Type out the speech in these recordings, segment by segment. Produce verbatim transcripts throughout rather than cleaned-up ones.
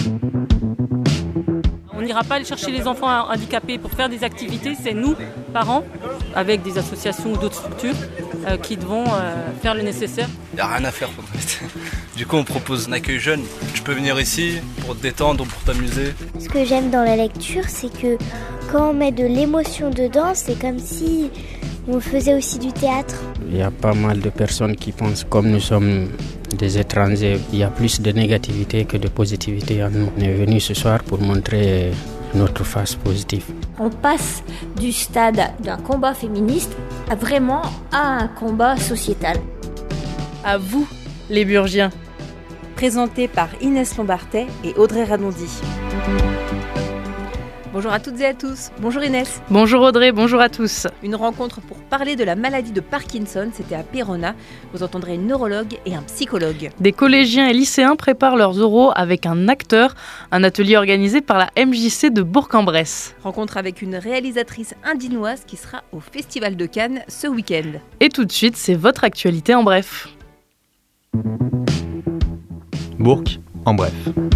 On n'ira pas aller chercher les enfants handicapés pour faire des activités, c'est nous, parents, avec des associations ou d'autres structures, euh, qui devons euh, faire le nécessaire. Il n'y a rien à faire en fait. Du coup on propose un accueil jeune. Tu peux venir ici pour te détendre, pour t'amuser. Ce que j'aime dans la lecture, c'est que quand on met de l'émotion dedans, c'est comme si on faisait aussi du théâtre. Il y a pas mal de personnes qui pensent comme nous sommes des étrangers, il y a plus de négativité que de positivité en nous. On est venu ce soir pour montrer notre face positive. On passe du stade d'un combat féministe à vraiment à un combat sociétal. À vous, les Burgiens. Présenté par Inès Lombartet et Audrey Radondi. Bonjour à toutes et à tous. Bonjour Inès. Bonjour Audrey, bonjour à tous. Une rencontre pour parler de la maladie de Parkinson, c'était à Péronne. Vous entendrez une neurologue et un psychologue. Des collégiens et lycéens préparent leurs oraux avec un acteur, un atelier organisé par la M J C de Bourg-en-Bresse. Rencontre avec une réalisatrice indinoise qui sera au Festival de Cannes ce week-end. Et tout de suite, c'est votre actualité en bref. Bourg en bref.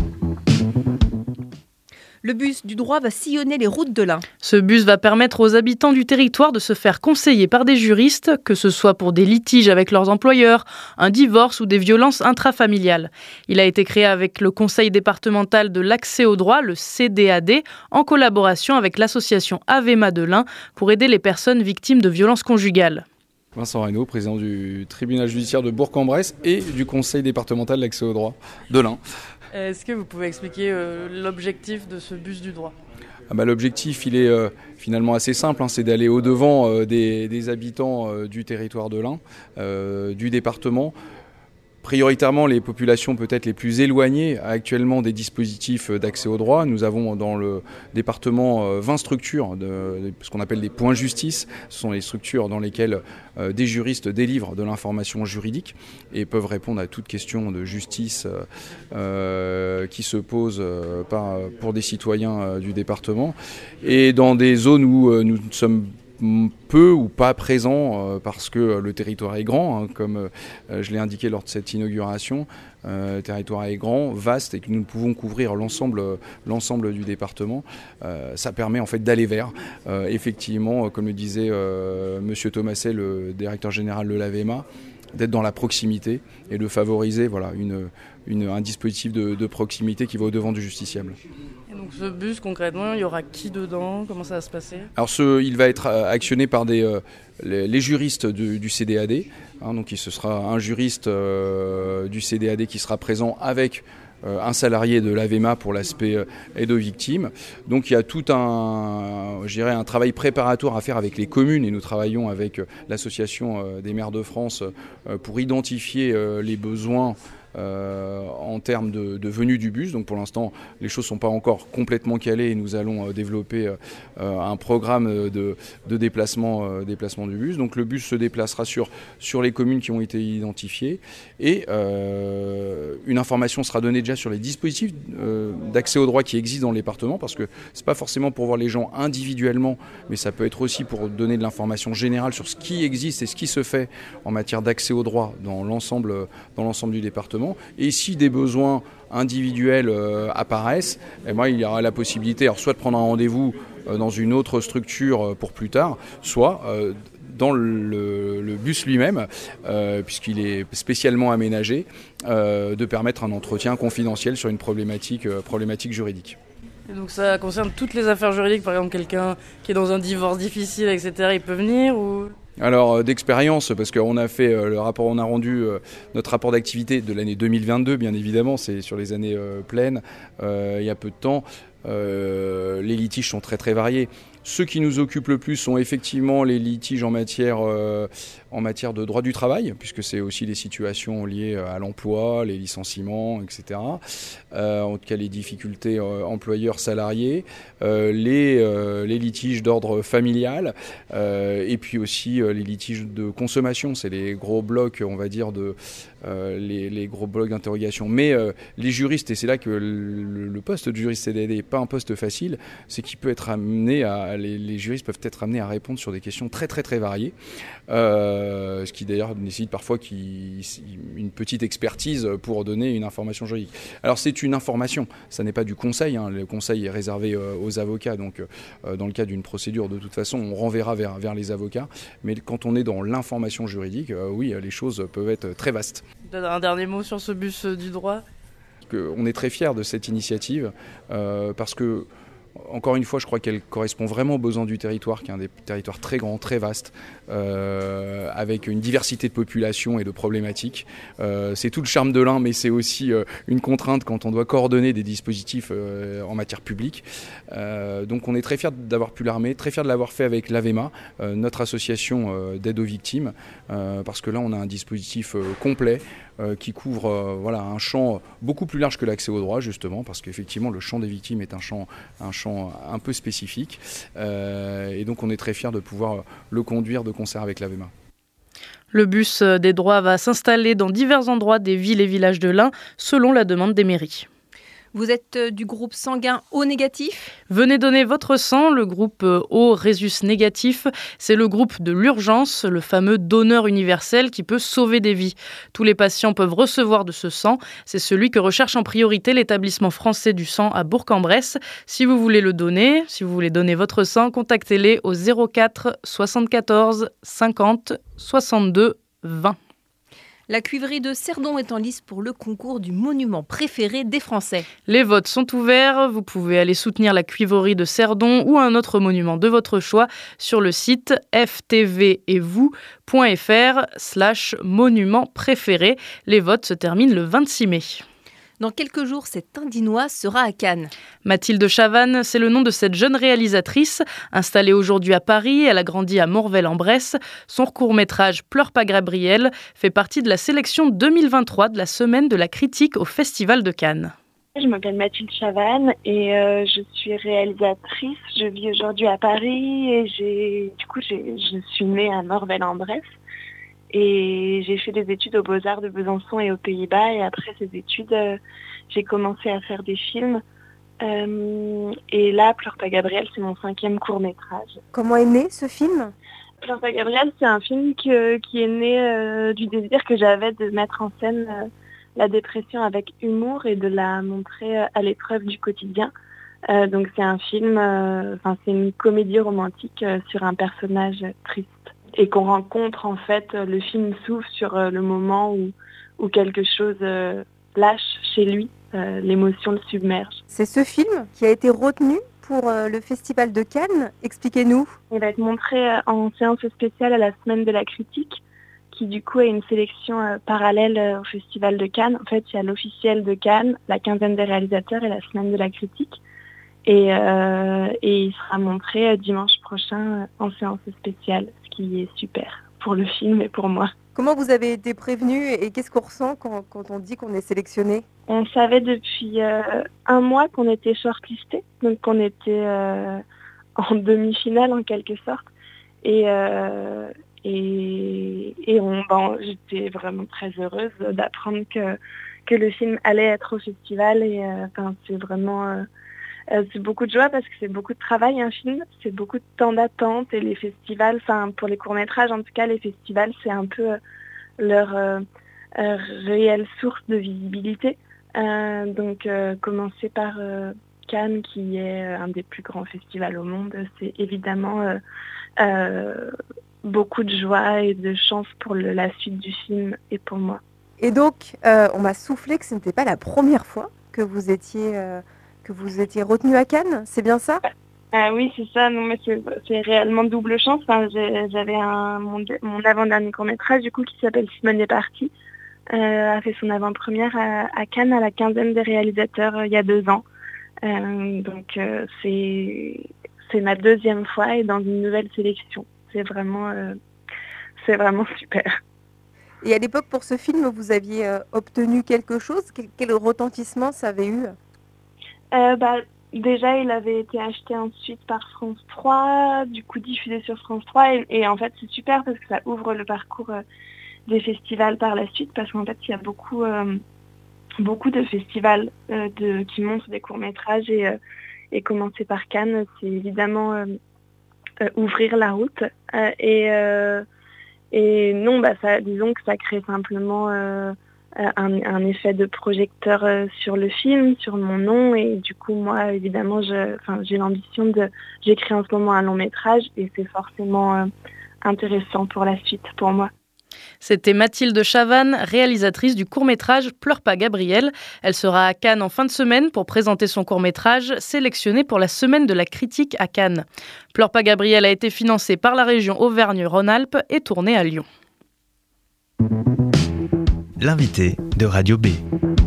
Le bus du droit va sillonner les routes de l'Ain. Ce bus va permettre aux habitants du territoire de se faire conseiller par des juristes, que ce soit pour des litiges avec leurs employeurs, un divorce ou des violences intrafamiliales. Il a été créé avec le Conseil départemental de l'accès au droit, le C D A D, en collaboration avec l'association Avema de l'Ain pour aider les personnes victimes de violences conjugales. Vincent Reynaud, président du tribunal judiciaire de Bourg-en-Bresse et du Conseil départemental de l'accès au droit de l'Ain. Est-ce que vous pouvez expliquer euh, l'objectif de ce bus du droit ? ah bah, L'objectif, il est euh, finalement assez simple, hein, c'est d'aller au-devant euh, des, des habitants euh, du territoire de l'Ain, euh, du département. Prioritairement, les populations peut-être les plus éloignées actuellement des dispositifs d'accès au droit. Nous avons dans le département vingt structures, de, de ce qu'on appelle des points justice. Ce sont les structures dans lesquelles euh, des juristes délivrent de l'information juridique et peuvent répondre à toute question de justice euh, qui se pose euh, par, pour des citoyens euh, du département. Et dans des zones où euh, nous sommes peu ou pas présent euh, parce que le territoire est grand, hein, comme euh, je l'ai indiqué lors de cette inauguration. Euh, le territoire est grand, vaste et que nous pouvons couvrir l'ensemble, l'ensemble du département. Euh, ça permet en fait d'aller vers. Euh, effectivement, comme le disait euh, Monsieur Thomaset, le directeur général de l'Avema, d'être dans la proximité et de favoriser voilà, une, une, un dispositif de, de proximité qui va au-devant du justiciable. Et donc ce bus, concrètement, il y aura qui dedans ? Comment ça va se passer ? Alors ce, il va être actionné par des, euh, les, les juristes du, du C D A D. Hein, donc ce sera un juriste euh, du C D A D qui sera présent avec euh, un salarié de l'Avema pour l'aspect euh, aide aux victimes. Donc il y a tout un, je dirais, un travail préparatoire à faire avec les communes et nous travaillons avec euh, l'association euh, des maires de France euh, pour identifier euh, les besoins Euh, en termes de, de venue du bus. Donc pour l'instant, les choses ne sont pas encore complètement calées et nous allons euh, développer euh, un programme de, de déplacement, euh, déplacement du bus. Donc le bus se déplacera sur, sur les communes qui ont été identifiées et euh, une information sera donnée déjà sur les dispositifs euh, d'accès au droit qui existent dans le département parce que ce n'est pas forcément pour voir les gens individuellement, mais ça peut être aussi pour donner de l'information générale sur ce qui existe et ce qui se fait en matière d'accès au droit dans l'ensemble, dans l'ensemble du département. Et si des besoins individuels euh, apparaissent, eh ben, il y aura la possibilité alors, soit de prendre un rendez-vous euh, dans une autre structure euh, pour plus tard, soit euh, dans le, le bus lui-même, euh, puisqu'il est spécialement aménagé, euh, de permettre un entretien confidentiel sur une problématique, euh, problématique juridique. Et donc ça concerne toutes les affaires juridiques, par exemple quelqu'un qui est dans un divorce difficile, et cetera, il peut venir ou... Alors d'expérience, parce qu'on a fait euh, le rapport, on a rendu euh, notre rapport d'activité de l'année deux mille vingt-deux, bien évidemment, c'est sur les années euh, pleines, euh, il y a peu de temps. Euh, les litiges sont très très variés. Ceux qui nous occupent le plus sont effectivement les litiges en matière, euh, en matière de droit du travail, puisque c'est aussi les situations liées à l'emploi, les licenciements, et cetera. Euh, en tout cas, les difficultés euh, employeurs-salariés, euh, les, euh, les litiges d'ordre familial, euh, et puis aussi euh, les litiges de consommation. C'est les gros blocs, on va dire, de, euh, les, les gros blocs d'interrogation. Mais euh, les juristes, et c'est là que le, le poste de juriste C D A D n'est pas un poste facile, c'est qu'il peut être amené à, les, les juristes peuvent être amenés à répondre sur des questions très très très variées, euh, ce qui d'ailleurs nécessite parfois qu'il, une petite expertise pour donner une information juridique. Alors c'est une information, ça n'est pas du conseil, hein. Le conseil est réservé euh, aux avocats, donc euh, dans le cas d'une procédure, de toute façon, on renverra vers, vers les avocats, mais quand on est dans l'information juridique, euh, oui, les choses peuvent être très vastes. Un dernier mot sur ce bus du droit ? On est très fiers de cette initiative euh, parce que, encore une fois, je crois qu'elle correspond vraiment aux besoins du territoire, qui est un des territoires très grands, très vastes, euh, avec une diversité de populations et de problématiques. Euh, c'est tout le charme de l'un, mais c'est aussi euh, une contrainte quand on doit coordonner des dispositifs euh, en matière publique. Euh, donc on est très fiers d'avoir pu l'armer, très fiers de l'avoir fait avec l'AVEMA, euh, notre association euh, d'aide aux victimes, euh, parce que là on a un dispositif euh, complet, Euh, qui couvre euh, voilà, un champ beaucoup plus large que l'accès au droit, justement, parce qu'effectivement le champ des victimes est un champ, un champ un peu spécifique. Euh, et donc on est très fiers de pouvoir le conduire de concert avec l'AVEMA. Le bus des droits va s'installer dans divers endroits des villes et villages de l'Ain, selon la demande des mairies. Vous êtes du groupe sanguin O négatif ? Venez donner votre sang. Le groupe O Rhésus négatif, c'est le groupe de l'urgence, le fameux donneur universel qui peut sauver des vies. Tous les patients peuvent recevoir de ce sang. C'est celui que recherche en priorité l'établissement français du sang à Bourg-en-Bresse. Si vous voulez le donner, si vous voulez donner votre sang, contactez-les au zéro quatre soixante-quatorze cinquante soixante-deux vingt. La cuivrerie de Cerdon est en lice pour le concours du monument préféré des Français. Les votes sont ouverts. Vous pouvez aller soutenir la cuivrerie de Cerdon ou un autre monument de votre choix sur le site f t v et vous point f r slash monument préféré. Les votes se terminent le vingt-six mai. Dans quelques jours, cette Indinoise sera à Cannes. Mathilde Chavannes, c'est le nom de cette jeune réalisatrice. Installée aujourd'hui à Paris, elle a grandi à Morvel-en-Bresse. Son court-métrage « Pleure pas Gabriel » fait partie de la sélection deux mille vingt-trois de la Semaine de la critique au Festival de Cannes. Je m'appelle Mathilde Chavannes et euh, je suis réalisatrice. Je vis aujourd'hui à Paris et j'ai, du coup, j'ai, je suis née à Morvel-en-Bresse. Et j'ai fait des études aux Beaux-Arts de Besançon et aux Pays-Bas. Et après ces études, euh, j'ai commencé à faire des films. Euh, et là, Pleure pas Gabriel, c'est mon cinquième court-métrage. Comment est né ce film ? Pleure pas Gabriel, c'est un film que, qui est né euh, du désir que j'avais de mettre en scène euh, la dépression avec humour et de la montrer euh, à l'épreuve du quotidien. Euh, donc c'est un film, euh, enfin c'est une comédie romantique euh, sur un personnage triste. Et qu'on rencontre, en fait, le film s'ouvre sur euh, le moment où, où quelque chose euh, lâche chez lui, euh, l'émotion le submerge. C'est ce film qui a été retenu pour euh, le Festival de Cannes. Expliquez-nous. Il va être montré euh, en séance spéciale à la Semaine de la critique, qui du coup est une sélection euh, parallèle euh, au Festival de Cannes. En fait, il y a l'officiel de Cannes, la quinzaine des réalisateurs et la Semaine de la critique. Et, euh, et il sera montré euh, dimanche prochain euh, en séance spéciale. Qui est super pour le film et pour moi. Comment vous avez été prévenu et qu'est-ce qu'on ressent quand, quand on dit qu'on est sélectionné ? On savait depuis euh, un mois qu'on était shortlisté, donc qu'on était euh, en demi-finale en quelque sorte. Et, euh, et, et on, ben, j'étais vraiment très heureuse d'apprendre que, que le film allait être au festival. Et euh, ben, c'est vraiment... Euh, Euh, c'est beaucoup de joie parce que c'est beaucoup de travail un film, c'est beaucoup de temps d'attente et les festivals, enfin pour les courts-métrages en tout cas, les festivals c'est un peu euh, leur euh, euh, réelle source de visibilité. Euh, donc euh, commencer par euh, Cannes qui est un des plus grands festivals au monde, c'est évidemment euh, euh, beaucoup de joie et de chance pour le, la suite du film et pour moi. Et donc euh, on m'a soufflé que ce n'était pas la première fois que vous étiez... Euh... que vous étiez retenu à Cannes, c'est bien ça ? Ah oui, c'est ça. Non, mais c'est, c'est réellement double chance. Enfin, j'ai, j'avais un, mon, mon avant-dernier court-métrage, du coup, qui s'appelle Simone est partie, euh, a fait son avant-première à, à Cannes, à la quinzaine des réalisateurs, euh, il y a deux ans. Euh, donc, euh, c'est, c'est ma deuxième fois et dans une nouvelle sélection. C'est vraiment, euh, c'est vraiment super. Et à l'époque, pour ce film, vous aviez euh, obtenu quelque chose ? Quel, quel retentissement ça avait eu ? Euh, bah, déjà, il avait été acheté ensuite par France trois, du coup diffusé sur France trois. Et, et en fait, c'est super parce que ça ouvre le parcours euh, des festivals par la suite, parce qu'en fait, il y a beaucoup, euh, beaucoup de festivals euh, de, qui montrent des courts-métrages et, euh, et commencer par Cannes, c'est évidemment euh, euh, ouvrir la route. Euh, et, euh, et non, bah, ça, disons que ça crée simplement euh, un, un effet de projecteur euh, sur le film, sur mon nom. Et du coup, moi, évidemment, je, j'ai l'ambition de... J'écris en ce moment un long-métrage et c'est forcément... Euh, intéressant pour la suite, pour moi. C'était Mathilde Chavannes, réalisatrice du court-métrage Pleure pas Gabriel. Elle sera à Cannes en fin de semaine pour présenter son court-métrage sélectionné pour la semaine de la critique à Cannes. Pleure pas Gabriel a été financé par la région Auvergne-Rhône-Alpes et tourné à Lyon. L'invité de Radio B.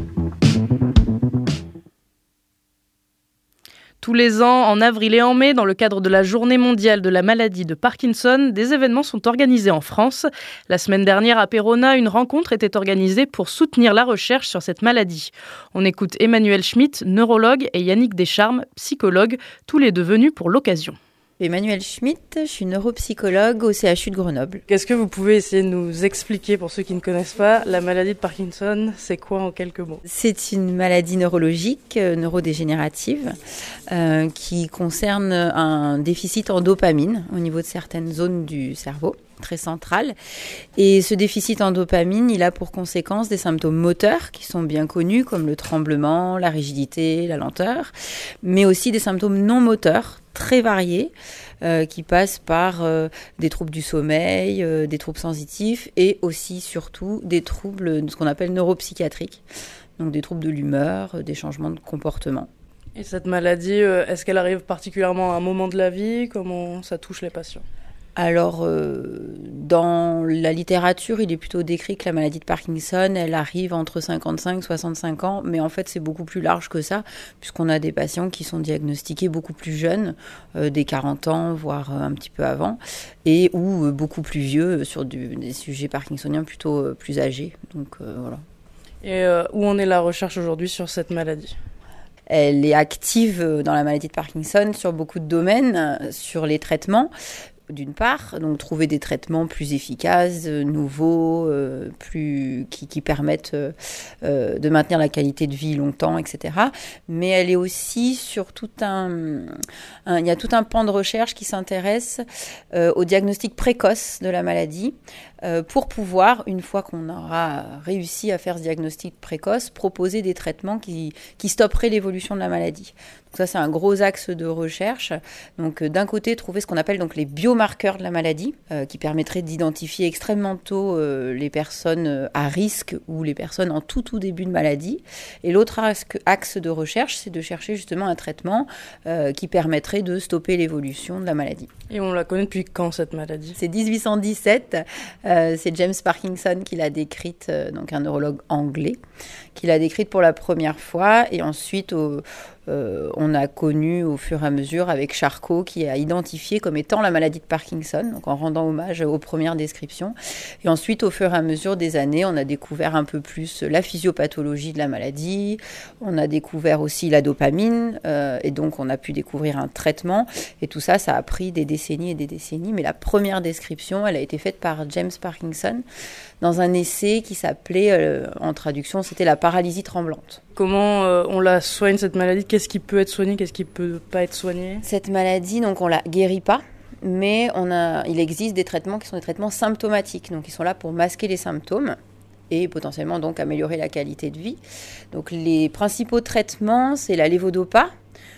Tous les ans, en avril et en mai, dans le cadre de la Journée mondiale de la maladie de Parkinson, des événements sont organisés en France. La semaine dernière, à Péronne, une rencontre était organisée pour soutenir la recherche sur cette maladie. On écoute Emmanuel Schmitt, neurologue, et Yannick Descharmes, psychologue, tous les deux venus pour l'occasion. Emmanuel Schmitt, je suis neuropsychologue au C H U de Grenoble. Est-ce que vous pouvez essayer de nous expliquer, pour ceux qui ne connaissent pas, la maladie de Parkinson, c'est quoi en quelques mots ? C'est une maladie neurologique, euh, neurodégénérative, euh, qui concerne un déficit en dopamine au niveau de certaines zones du cerveau, très centrales. Et ce déficit en dopamine, il a pour conséquence des symptômes moteurs qui sont bien connus, comme le tremblement, la rigidité, la lenteur, mais aussi des symptômes non moteurs, très variés, euh, qui passent par euh, des troubles du sommeil, euh, des troubles sensitifs et aussi, surtout, des troubles de ce qu'on appelle neuropsychiatriques, donc des troubles de l'humeur, euh, des changements de comportement. Et cette maladie, euh, est-ce qu'elle arrive particulièrement à un moment de la vie ? Comment ça touche les patients ? Alors, euh, dans la littérature, il est plutôt décrit que la maladie de Parkinson, elle arrive entre cinquante-cinq et soixante-cinq ans, mais en fait, c'est beaucoup plus large que ça, puisqu'on a des patients qui sont diagnostiqués beaucoup plus jeunes, euh, des quarante ans, voire un petit peu avant, et ou euh, beaucoup plus vieux, sur du, des sujets parkinsoniens plutôt euh, plus âgés. Donc, euh, voilà. Et euh, où en est la recherche aujourd'hui sur cette maladie ? Elle est active dans la maladie de Parkinson sur beaucoup de domaines, sur les traitements, d'une part, donc trouver des traitements plus efficaces, euh, nouveaux, euh, plus qui, qui permettent euh, de maintenir la qualité de vie longtemps, et cetera. Mais elle est aussi sur tout un, un il y a tout un pan de recherche qui s'intéresse euh, au diagnostic précoce de la maladie, euh, pour pouvoir, une fois qu'on aura réussi à faire ce diagnostic précoce, proposer des traitements qui, qui stopperaient l'évolution de la maladie. Donc ça, c'est un gros axe de recherche. Donc, d'un côté, trouver ce qu'on appelle donc les biomarqueurs de la maladie, euh, qui permettraient d'identifier extrêmement tôt euh, les personnes à risque ou les personnes en tout tout début de maladie. Et l'autre axe, axe de recherche, c'est de chercher justement un traitement euh, qui permettrait de stopper l'évolution de la maladie. Et on la connaît depuis quand, cette maladie ? C'est dix-huit cent dix-sept. Euh, c'est James Parkinson qui l'a décrite, euh, donc un neurologue anglais, qui l'a décrite pour la première fois. Et ensuite, au Euh, on a connu au fur et à mesure avec Charcot qui a identifié comme étant la maladie de Parkinson, donc en rendant hommage aux premières descriptions. Et ensuite, au fur et à mesure des années, on a découvert un peu plus la physiopathologie de la maladie, on a découvert aussi la dopamine, euh, et donc on a pu découvrir un traitement. Et tout ça, ça a pris des décennies et des décennies. Mais la première description, elle a été faite par James Parkinson dans un essai qui s'appelait, euh, en traduction, c'était la paralysie tremblante. Comment euh, on la soigne, cette maladie ? Qu'est-ce qui peut être soigné ? Qu'est-ce qui peut pas être soigné ? Cette maladie, donc on la guérit pas, mais on a, il existe des traitements qui sont des traitements symptomatiques. Donc ils sont là pour masquer les symptômes et potentiellement donc améliorer la qualité de vie. Donc les principaux traitements, c'est la lévodopa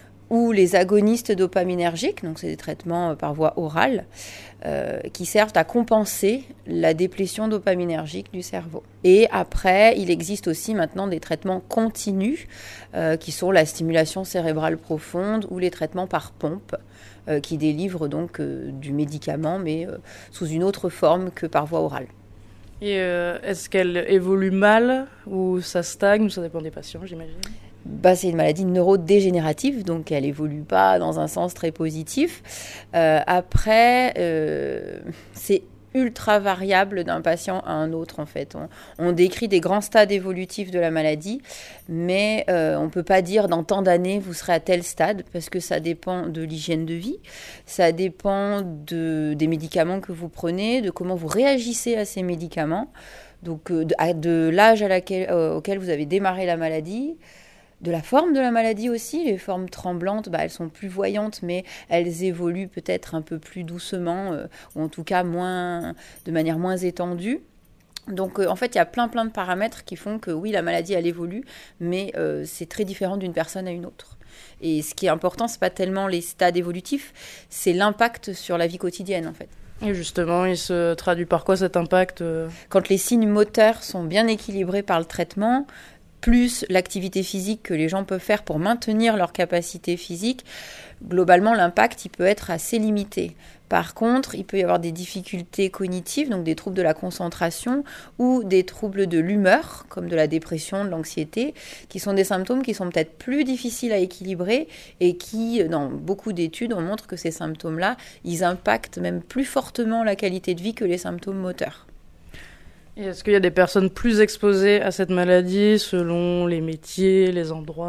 ou les agonistes dopaminergiques, donc c'est des traitements par voie orale, euh, qui servent à compenser la déplétion dopaminergique du cerveau. Et après, il existe aussi maintenant des traitements continus, euh, qui sont la stimulation cérébrale profonde ou les traitements par pompe, euh, qui délivrent donc euh, du médicament, mais euh, sous une autre forme que par voie orale. Et euh, est-ce qu'elle évolue mal, ou ça stagne, ou ça dépend des patients, j'imagine ? Bah, c'est une maladie neurodégénérative, donc elle évolue pas dans un sens très positif. Euh, après, euh, c'est ultra variable d'un patient à un autre en fait. On, on décrit des grands stades évolutifs de la maladie, mais euh, on ne peut pas dire dans tant d'années vous serez à tel stade parce que ça dépend de l'hygiène de vie, ça dépend de, des médicaments que vous prenez, de comment vous réagissez à ces médicaments, donc de, de l'âge à laquelle, euh, auquel vous avez démarré la maladie, de la forme de la maladie aussi. Les formes tremblantes, bah, elles sont plus voyantes, mais elles évoluent peut-être un peu plus doucement, euh, ou en tout cas moins, de manière moins étendue. Donc euh, en fait, il y a plein plein de paramètres qui font que oui, la maladie, elle évolue, mais euh, c'est très différent d'une personne à une autre. Et ce qui est important, c'est pas tellement les stades évolutifs, c'est l'impact sur la vie quotidienne en fait. Et justement, il se traduit par quoi cet impact ? Quand les signes moteurs sont bien équilibrés par le traitement, plus l'activité physique que les gens peuvent faire pour maintenir leur capacité physique, globalement, l'impact, il peut être assez limité. Par contre, il peut y avoir des difficultés cognitives, donc des troubles de la concentration ou des troubles de l'humeur, comme de la dépression, de l'anxiété, qui sont des symptômes qui sont peut-être plus difficiles à équilibrer et qui, dans beaucoup d'études, on montre que ces symptômes-là, ils impactent même plus fortement la qualité de vie que les symptômes moteurs. Et est-ce qu'il y a des personnes plus exposées à cette maladie selon les métiers, les endroits ?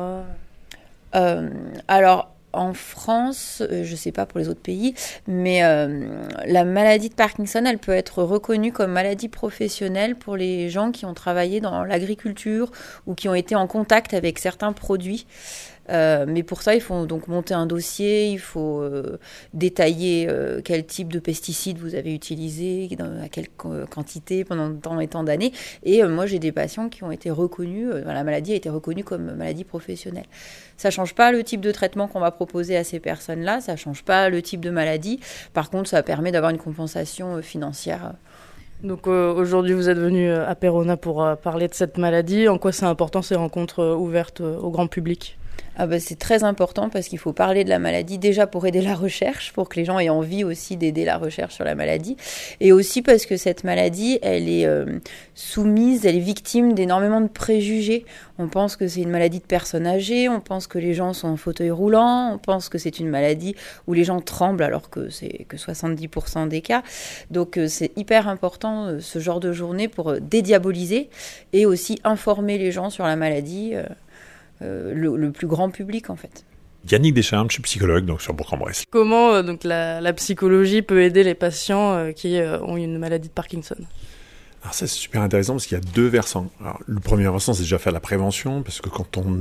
euh, Alors, en France, je ne sais pas pour les autres pays, mais euh, la maladie de Parkinson, elle peut être reconnue comme maladie professionnelle pour les gens qui ont travaillé dans l'agriculture ou qui ont été en contact avec certains produits. Euh, mais pour ça, il faut donc monter un dossier, il faut euh, détailler euh, quel type de pesticides vous avez utilisé, dans, à quelle quantité, pendant tant et tant d'années. Et euh, moi, j'ai des patients qui ont été reconnus, euh, la maladie a été reconnue comme maladie professionnelle. Ça ne change pas le type de traitement qu'on va proposer à ces personnes-là, ça ne change pas le type de maladie. Par contre, ça permet d'avoir une compensation euh, financière. Donc euh, aujourd'hui, vous êtes venu à Perona pour euh, parler de cette maladie. En quoi c'est important ces rencontres euh, ouvertes euh, au grand public ? Ah bah c'est très important parce qu'il faut parler de la maladie déjà pour aider la recherche, pour que les gens aient envie aussi d'aider la recherche sur la maladie, et aussi parce que cette maladie, elle est euh, soumise, elle est victime d'énormément de préjugés. On pense que c'est une maladie de personnes âgées, on pense que les gens sont en fauteuil roulant, on pense que c'est une maladie où les gens tremblent alors que c'est que soixante-dix pour cent des cas. Donc euh, c'est hyper important euh, ce genre de journée pour euh, dédiaboliser et aussi informer les gens sur la maladie. Euh, Euh, le, le plus grand public en fait. Yannick Deschamps, je suis psychologue donc sur Bourg-en-Bresse. Comment euh, donc la, la psychologie peut aider les patients euh, qui euh, ont une maladie de Parkinson ? Alors ça c'est super intéressant parce qu'il y a deux versants. Alors, le premier versant c'est déjà faire la prévention parce que quand on,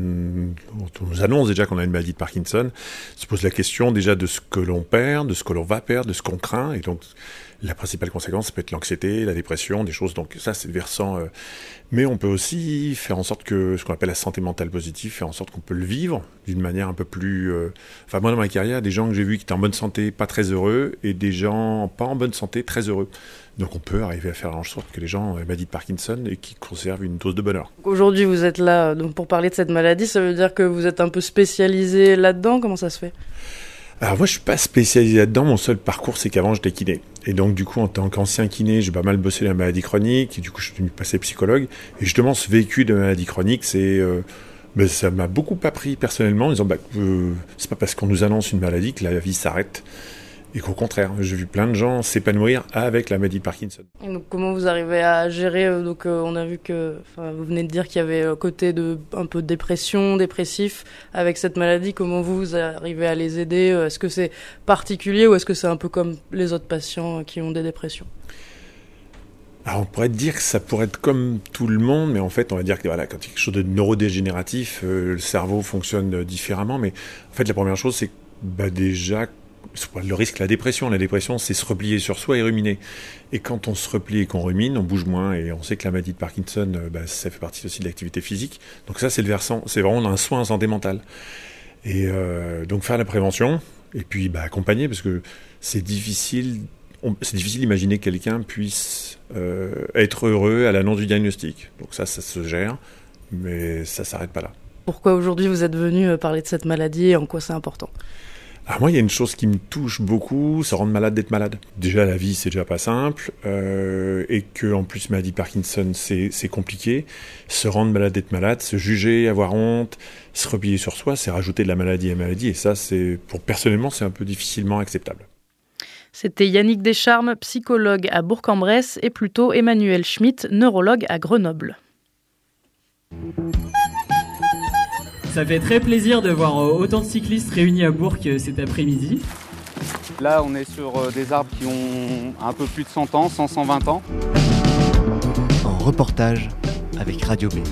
quand on nous annonce déjà qu'on a une maladie de Parkinson, on se pose la question déjà de ce que l'on perd, de ce que l'on va perdre, de ce qu'on craint, et donc la principale conséquence ça peut être l'anxiété, la dépression, des choses, donc ça c'est le versant. Euh... Mais on peut aussi faire en sorte que ce qu'on appelle la santé mentale positive, faire en sorte qu'on peut le vivre d'une manière un peu plus... Euh... Enfin moi dans ma carrière, des gens que j'ai vus qui étaient en bonne santé pas très heureux et des gens pas en bonne santé très heureux. Donc on peut arriver à faire en sorte que les gens aient une maladie de Parkinson et qui conservent une dose de bonheur. Aujourd'hui vous êtes là donc pour parler de cette maladie, ça veut dire que vous êtes un peu spécialisé là-dedans, comment ça se fait ? Alors moi je suis pas spécialisé là-dedans, mon seul parcours c'est qu'avant j'étais kiné. Et donc du coup en tant qu'ancien kiné, j'ai pas mal bossé la maladie chronique, et du coup je suis devenu passer psychologue. Et justement ce vécu de maladie chronique, c'est... Euh, ben, ça m'a beaucoup appris personnellement en disant bah, euh, c'est pas parce qu'on nous annonce une maladie que la vie s'arrête. Et qu'au contraire, j'ai vu plein de gens s'épanouir avec la maladie de Parkinson. Et donc comment vous arrivez à gérer euh, donc euh, on a vu que, enfin vous venez de dire qu'il y avait euh, côté de un peu de dépression, dépressif avec cette maladie. Comment vous, vous arrivez à les aider ? Est-ce que c'est particulier ou est-ce que c'est un peu comme les autres patients qui ont des dépressions ? Alors on pourrait dire que ça pourrait être comme tout le monde, mais en fait on va dire que voilà, quand il y a quelque chose de neurodégénératif, euh, le cerveau fonctionne différemment. Mais en fait la première chose c'est bah, déjà le risque, la dépression. La dépression, c'est se replier sur soi et ruminer. Et quand on se replie et qu'on rumine, on bouge moins. Et on sait que la maladie de Parkinson, bah, ça fait partie aussi de l'activité physique. Donc ça, c'est le versant. C'est vraiment un soin en santé mentale. Et euh, donc faire la prévention et puis bah, accompagner parce que c'est difficile. On, c'est difficile d'imaginer que quelqu'un puisse euh, être heureux à l'annonce du diagnostic. Donc ça, ça se gère, mais ça s'arrête pas là. Pourquoi aujourd'hui vous êtes venu parler de cette maladie et en quoi c'est important ? Alors moi, il y a une chose qui me touche beaucoup, c'est rendre malade d'être malade. Déjà, la vie, c'est déjà pas simple, euh, et que en plus, maladie Parkinson, c'est, c'est compliqué. Se rendre malade d'être malade, se juger, avoir honte, se replier sur soi, c'est rajouter de la maladie à la maladie, et ça, c'est, pour personnellement, c'est un peu difficilement acceptable. C'était Yannick Descharmes, psychologue à Bourg-en-Bresse, et plutôt Emmanuel Schmitt, neurologue à Grenoble. Ça fait très plaisir de voir autant de cyclistes réunis à Bourg cet après-midi. Là, on est sur des arbres qui ont un peu plus de cent ans, cent à cent vingt ans. En reportage avec Radio B.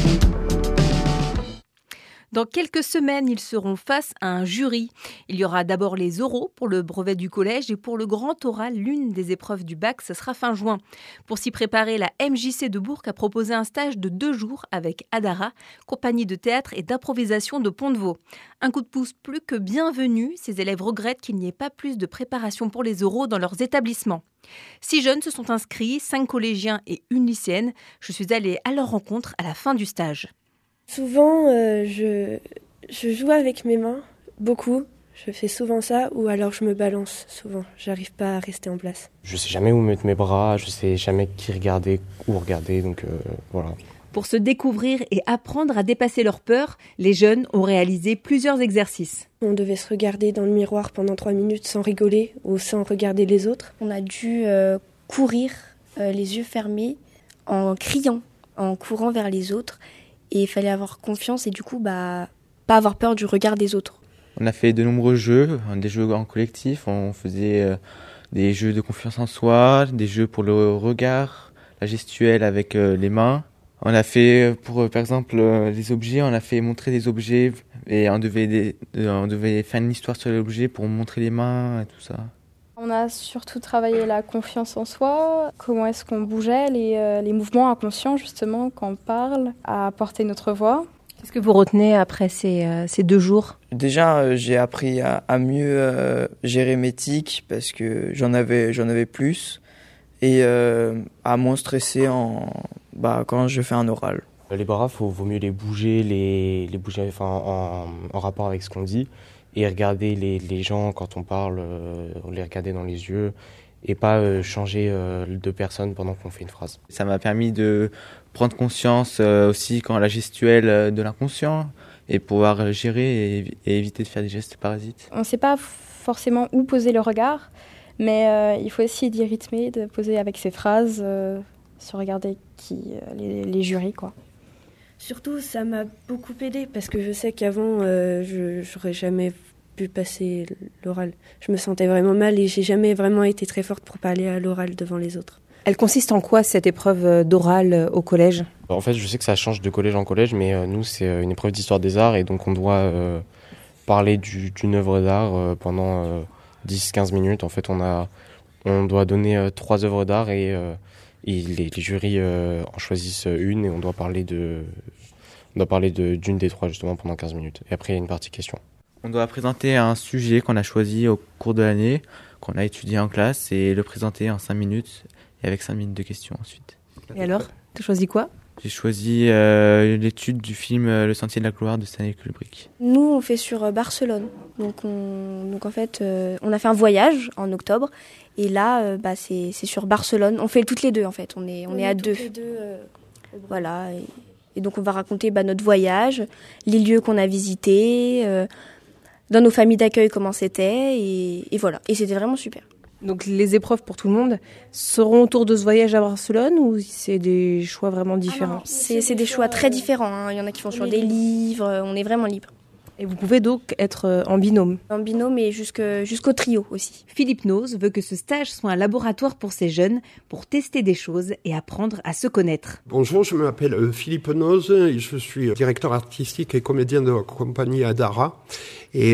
Dans quelques semaines, ils seront face à un jury. Il y aura d'abord les oraux pour le brevet du collège et pour le grand oral, l'une des épreuves du bac, ce sera fin juin. Pour s'y préparer, la M J C de Bourg a proposé un stage de deux jours avec Adara, compagnie de théâtre et d'improvisation de Pont-de-Vaux. Un coup de pouce plus que bienvenu, ces élèves regrettent qu'il n'y ait pas plus de préparation pour les oraux dans leurs établissements. Six jeunes se sont inscrits, cinq collégiens et une lycéenne. Je suis allée à leur rencontre à la fin du stage. Souvent, euh, je, je joue avec mes mains, beaucoup. Je fais souvent ça, ou alors je me balance souvent. J'arrive pas à rester en place. Je sais jamais où mettre mes bras, je sais jamais qui regarder, où regarder, donc euh, voilà. Pour se découvrir et apprendre à dépasser leurs peurs, les jeunes ont réalisé plusieurs exercices. On devait se regarder dans le miroir pendant trois minutes sans rigoler ou sans regarder les autres. On a dû euh, courir euh, les yeux fermés en criant, en courant vers les autres. Et il fallait avoir confiance et du coup, bah, pas avoir peur du regard des autres. On a fait de nombreux jeux, des jeux en collectif. On faisait euh, des jeux de confiance en soi, des jeux pour le regard, la gestuelle avec euh, les mains. On a fait, pour euh, par exemple, euh, les objets, on a fait montrer des objets et on devait, des, euh, on devait faire une histoire sur l'objet pour montrer les mains et tout ça. On a surtout travaillé la confiance en soi, comment est-ce qu'on bougeait, les, euh, les mouvements inconscients justement quand on parle, à porter notre voix. Qu'est-ce que vous retenez après ces, euh, ces deux jours ? Déjà, euh, j'ai appris à, à mieux euh, gérer mes tics parce que j'en avais, j'en avais plus et euh, à moins stresser en, bah, quand je fais un oral. Les bras, il vaut mieux les bouger, les, les bouger enfin, en, en rapport avec ce qu'on dit. Et regarder les, les gens quand on parle, euh, les regarder dans les yeux et pas euh, changer euh, de personne pendant qu'on fait une phrase. Ça m'a permis de prendre conscience euh, aussi quand la gestuelle de l'inconscient et pouvoir gérer et, et éviter de faire des gestes parasites. On ne sait pas forcément où poser le regard, mais euh, il faut essayer d'y rythmer, de poser avec ses phrases, euh, se regarder qui, euh, les, les jurys, quoi. Surtout, ça m'a beaucoup aidé parce que je sais qu'avant, euh, je n'aurais jamais pu passer l'oral. Je me sentais vraiment mal et j'ai jamais vraiment été très forte pour parler à l'oral devant les autres. Elle consiste en quoi cette épreuve d'oral au collège ? En fait, je sais que ça change de collège en collège, mais euh, nous, c'est une épreuve d'histoire des arts et donc on doit euh, parler du, d'une œuvre d'art euh, pendant euh, dix à quinze minutes. En fait, on, a, on doit donner euh, trois œuvres d'art et... Euh, Et les, les jurys euh, en choisissent une et on doit parler de, on doit parler de, d'une des trois justement pendant quinze minutes. Et après, il y a une partie question. On doit présenter un sujet qu'on a choisi au cours de l'année, qu'on a étudié en classe et le présenter en cinq minutes et avec cinq minutes de questions ensuite. Et alors, tu as choisi quoi ? J'ai choisi euh, l'étude du film Le Sentier de la Gloire de Stanley Kubrick. Nous, on fait sur Barcelone. Donc, on, donc en fait, euh, on a fait un voyage en octobre. Et là, euh, bah, c'est, c'est sur Barcelone. On fait toutes les deux, en fait. On est, on, on est, est à deux. Les deux euh, voilà. Et, et donc, on va raconter bah, notre voyage, les lieux qu'on a visités, euh, dans nos familles d'accueil, comment c'était. Et, et voilà. Et c'était vraiment super. Donc les épreuves pour tout le monde seront autour de ce voyage à Barcelone ou c'est des choix vraiment différents ? Ah non, c'est, c'est des choix très différents. Hein. Il y en a qui font sur des livres. On est vraiment libre. Et vous pouvez donc être en binôme. En binôme et jusque, jusqu'au trio aussi. Philippe Noz veut que ce stage soit un laboratoire pour ces jeunes pour tester des choses et apprendre à se connaître. Bonjour, je m'appelle Philippe Noz et je suis directeur artistique et comédien de la compagnie Adara et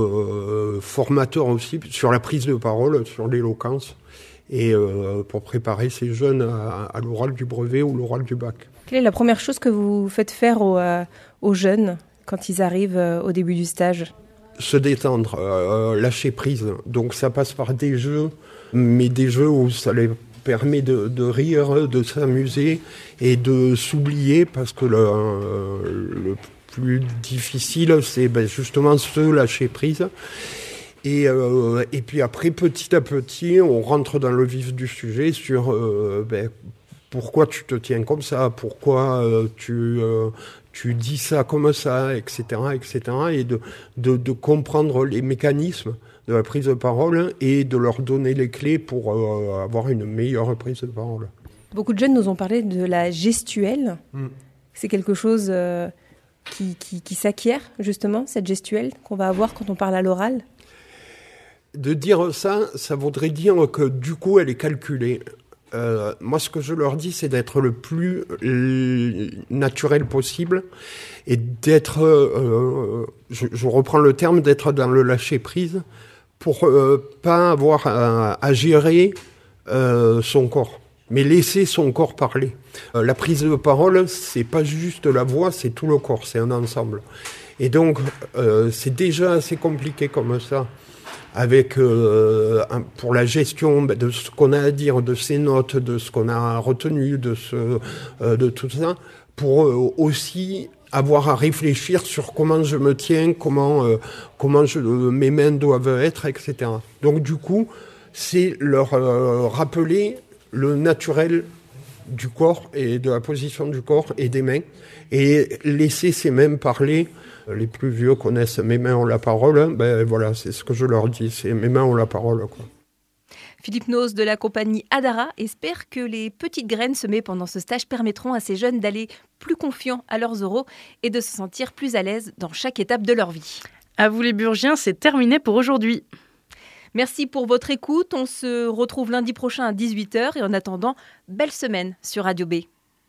euh, formateur aussi sur la prise de parole, sur l'éloquence et euh, pour préparer ces jeunes à, à l'oral du brevet ou l'oral du bac. Quelle est la première chose que vous faites faire aux, euh, aux jeunes quand ils arrivent au début du stage ? Se détendre, euh, lâcher prise. Donc ça passe par des jeux, mais des jeux où ça les permet de, de rire, de s'amuser et de s'oublier parce que le, euh, le plus difficile, c'est ben, justement se lâcher prise. Et, euh, et puis après, petit à petit, on rentre dans le vif du sujet sur euh, ben, pourquoi tu te tiens comme ça, pourquoi euh, tu... Euh, tu dis ça comme ça, et cetera, et cetera, et de, de, de comprendre les mécanismes de la prise de parole et de leur donner les clés pour euh, avoir une meilleure prise de parole. Beaucoup de jeunes nous ont parlé de la gestuelle. Mm. C'est quelque chose euh, qui, qui, qui s'acquiert, justement, cette gestuelle qu'on va avoir quand on parle à l'oral. De dire ça, ça voudrait dire que du coup, elle est calculée. Euh, moi, ce que je leur dis, c'est d'être le plus euh, naturel possible et d'être, euh, je, je reprends le terme, d'être dans le lâcher-prise pour euh, pas avoir à, à gérer euh, son corps, mais laisser son corps parler. Euh, la prise de parole, c'est pas juste la voix, c'est tout le corps, c'est un ensemble. Et donc, euh, c'est déjà assez compliqué comme ça. Avec euh, un, pour la gestion ben, de ce qu'on a à dire, de ses notes, de ce qu'on a retenu, de ce, euh, de tout ça, pour euh, aussi avoir à réfléchir sur comment je me tiens, comment euh, comment je, euh, mes mains doivent être, et cetera. Donc du coup, c'est leur euh, rappeler le naturel du corps et de la position du corps et des mains, et laisser ces mains parler. Les plus vieux connaissent « mes mains ont la parole », ben voilà, c'est ce que je leur dis, c'est « mes mains ont la parole ». Quoi. Philippe Noz de la compagnie Adara espère que les petites graines semées pendant ce stage permettront à ces jeunes d'aller plus confiants à leurs oraux et de se sentir plus à l'aise dans chaque étape de leur vie. À vous les Burgiens, c'est terminé pour aujourd'hui. Merci pour votre écoute, on se retrouve lundi prochain à dix-huit heures et en attendant, belle semaine sur Radio B.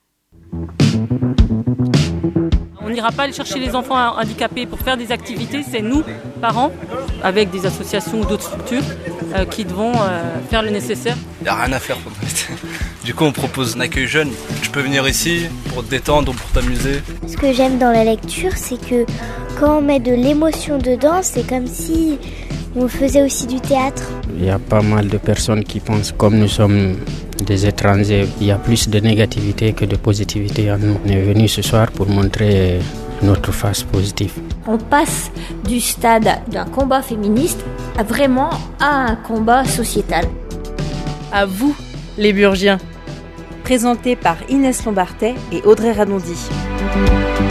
On n'ira pas aller chercher les enfants handicapés pour faire des activités, c'est nous, parents, avec des associations ou d'autres structures, euh, qui devons euh, faire le nécessaire. Il n'y a rien à faire pour nous. Du coup, on propose un accueil jeune. Tu peux venir ici pour te détendre, pour t'amuser. Ce que j'aime dans la lecture, c'est que quand on met de l'émotion dedans, c'est comme si on faisait aussi du théâtre. Il y a pas mal de personnes qui pensent comme nous sommes des étrangers, il y a plus de négativité que de positivité en nous. On est venu ce soir pour montrer notre face positive. On passe du stade d'un combat féministe à vraiment à un combat sociétal. À vous, les Burgiens. Présenté par Inès Lombartet et Audrey Radondi.